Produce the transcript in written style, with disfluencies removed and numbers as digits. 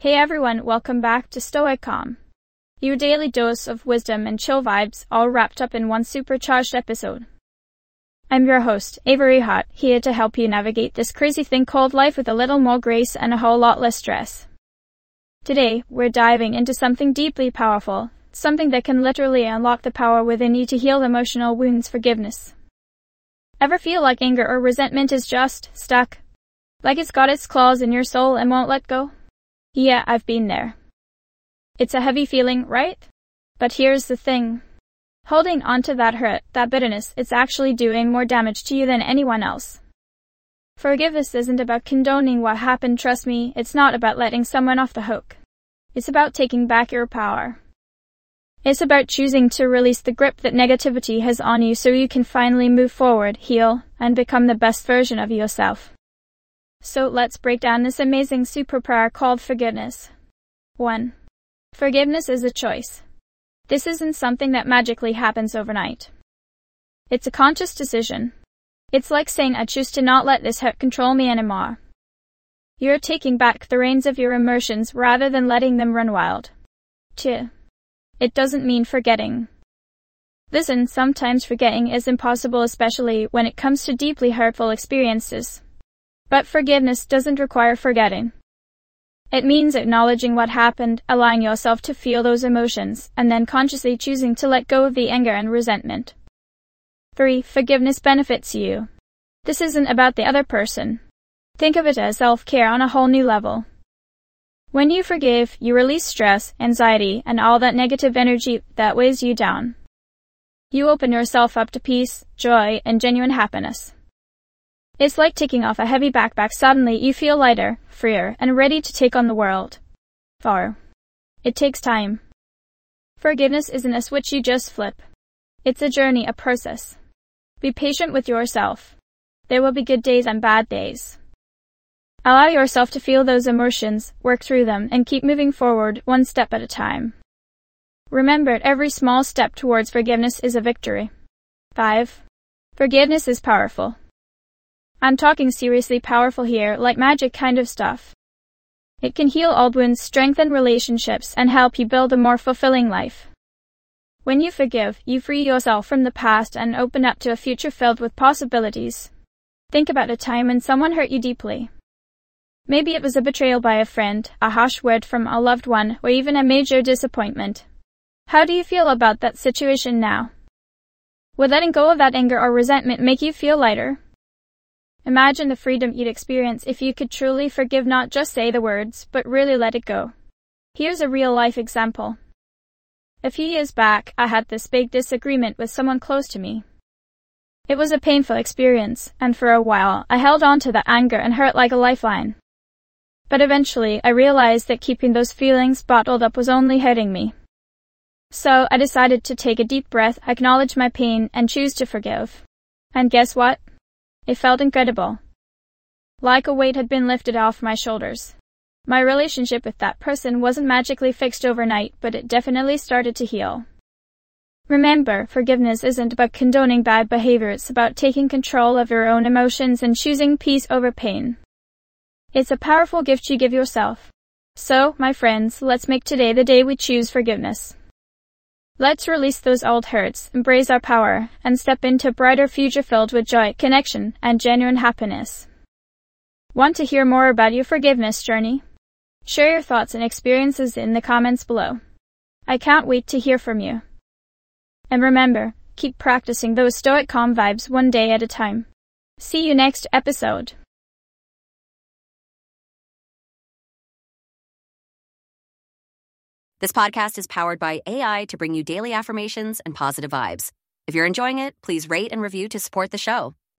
Hey everyone, welcome back to Stoic Calm, your daily dose of wisdom and chill vibes all wrapped up in one supercharged episode. I'm your host, Avery Hott, here to help you navigate this crazy thing called life with a little more grace and a whole lot less stress. Today, we're diving into something deeply powerful, something that can literally unlock the power within you to heal emotional wounds: forgiveness. Ever feel like anger or resentment is just stuck? Like it's got its claws in your soul and won't let go? Yeah, I've been there. It's a heavy feeling, right? But here's the thing. Holding on to that hurt, that bitterness, it's actually doing more damage to you than anyone else. Forgiveness isn't about condoning what happened, trust me. It's not about letting someone off the hook. It's about taking back your power. It's about choosing to release the grip that negativity has on you so you can finally move forward, heal, and become the best version of yourself. So let's break down this amazing superpower called forgiveness. 1. Forgiveness is a choice. This isn't something that magically happens overnight. It's a conscious decision. It's like saying, I choose to not let this hurt control me anymore. You're taking back the reins of your emotions rather than letting them run wild. 2. It doesn't mean forgetting. Listen, sometimes forgetting is impossible, especially when it comes to deeply hurtful experiences. But forgiveness doesn't require forgetting. It means acknowledging what happened, allowing yourself to feel those emotions, and then consciously choosing to let go of the anger and resentment. 3. Forgiveness benefits you. This isn't about the other person. Think of it as self-care on a whole new level. When you forgive, you release stress, anxiety, and all that negative energy that weighs you down. You open yourself up to peace, joy, and genuine happiness. It's like taking off a heavy backpack. Suddenly you feel lighter, freer, and ready to take on the world. 4. It takes time. Forgiveness isn't a switch you just flip. It's a journey, a process. Be patient with yourself. There will be good days and bad days. Allow yourself to feel those emotions, work through them, and keep moving forward one step at a time. Remember, every small step towards forgiveness is a victory. 5. Forgiveness is powerful. I'm talking seriously powerful here, like magic kind of stuff. It can heal old wounds, strengthen relationships, and help you build a more fulfilling life. When you forgive, you free yourself from the past and open up to a future filled with possibilities. Think about a time when someone hurt you deeply. Maybe it was a betrayal by a friend, a harsh word from a loved one, or even a major disappointment. How do you feel about that situation now? Would letting go of that anger or resentment make you feel lighter? Imagine the freedom you'd experience if you could truly forgive, not just say the words, but really let it go. Here's a real-life example. A few years back, I had this big disagreement with someone close to me. It was a painful experience, and for a while, I held on to that anger and hurt like a lifeline. But eventually, I realized that keeping those feelings bottled up was only hurting me. So, I decided to take a deep breath, acknowledge my pain, and choose to forgive. And guess what? It felt incredible. Like a weight had been lifted off my shoulders. My relationship with that person wasn't magically fixed overnight, but it definitely started to heal. Remember, forgiveness isn't about condoning bad behavior, it's about taking control of your own emotions and choosing peace over pain. It's a powerful gift you give yourself. So, my friends, let's make today the day we choose forgiveness. Let's release those old hurts, embrace our power, and step into a brighter future filled with joy, connection, and genuine happiness. Want to hear more about your forgiveness journey? Share your thoughts and experiences in the comments below. I can't wait to hear from you. And remember, keep practicing those stoic calm vibes one day at a time. See you next episode. This podcast is powered by AI to bring you daily affirmations and positive vibes. If you're enjoying it, please rate and review to support the show.